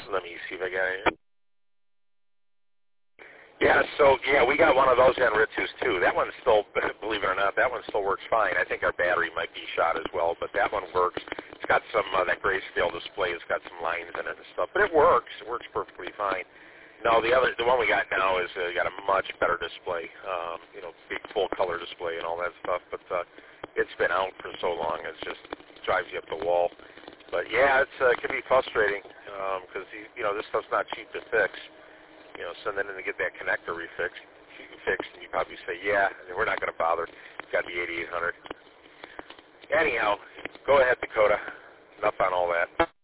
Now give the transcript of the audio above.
let me see if I got it. Yeah, we got one of those on Ritsu's too. That one still, believe it or not, that one still works fine. I think our battery might be shot as well, but that one works. It's got some, that grayscale display has got some lines in it and stuff, but it works. It works perfectly fine. No, the one we got now is got a much better display, big full color display and all that stuff, but it's been out for so long, it just drives you up the wall. But yeah, it can be frustrating because, this stuff's not cheap to fix. So then to get that connector fixed, and you probably say, yeah, we're not going to bother. It's got to be 8800. Anyhow, go ahead, Dakota. Enough on all that.